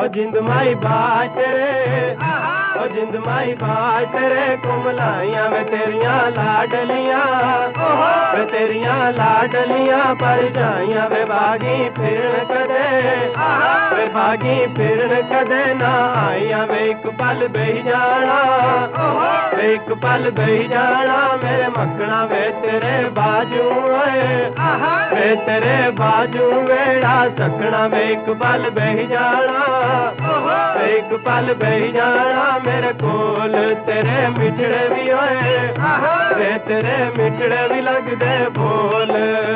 जिंद माई बाज तेरे, ओ जिंद माई बाज तेरे कुमलाइयां वे तेरियां लाडलियां, वे तेरियां लाडलियां पर जाइयां वे भागी फिरन कदे, वे भागी फिरन कदे ना आइयां वे एक पल बही जाना, वे एक पल बही जाना मेरे मखना वे तेरे बाजू वे तेरे बाजू वेड़ा सकना वे एक पल बही जाना, एक पल बही जाना मेरे कोल तेरे मिठड़े भी होए, वे तेरे मिठड़े भी लगदे बोल।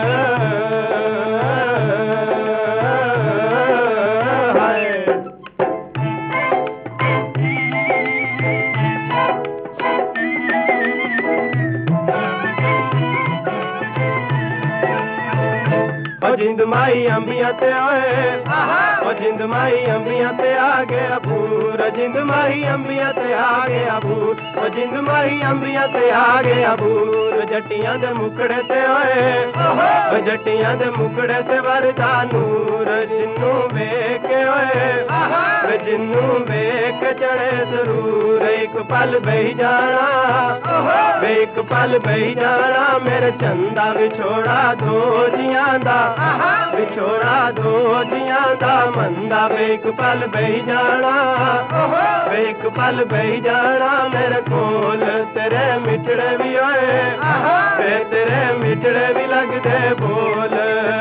जिंद माई अंबिया ते आए, ओ जिंद माई अंबिया ते आ गया बूर, जिंद माई अंबिया ते आ गया बूर, ओ जिंद माई अंबिया ते आ गया बूर। जट्टियां दे मुकड़े ते आए, ओ जट्टियां दे मुकड़े ते वरदा नूर, जिन्नू वेख ओए, वे जिन्नू वेख चढ़े जरूर एक पल बही जाना, वे एक पल बही जाना मेरे चंदा विछोड़ा दो जियां दा, विछोड़ा दो जियां दा मंदा वे एक पल बही जाना, वे एक पल बही जाना मेरे कोल तेरे मिठड़े भी होए, वे तेरे मिठड़े भी लगदे बोल।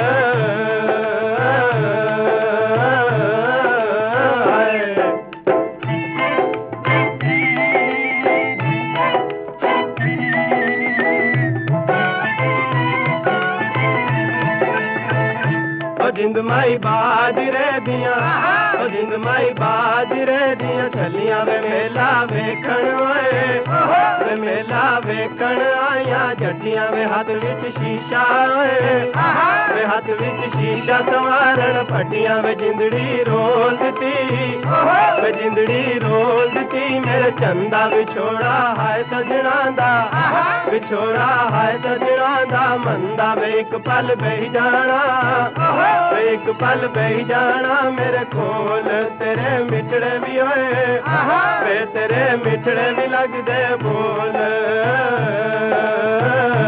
जिंद माई बाजरे दियां, ओ जिंद माई बाजरे दियां छलियां वे मेला वेखण ओए, वे मेला वेखण आया जट्टियां वे हाथ विच शीशा ओए, वे हाथ विच शीशा संवारण फटियां वे जिंदड़ी रोल दिती, वे जिंदड़ी रोल दिती मेरे चंदा विछोड़ा हाय सजना दा, विछोड़ा हाय सजना दा मंदा वे एक पल बही जाना, एक पल बही जाना मेरे कोल तेरे मिठड़े भी होए, वे तेरे मिठड़े भी लगदे बोल।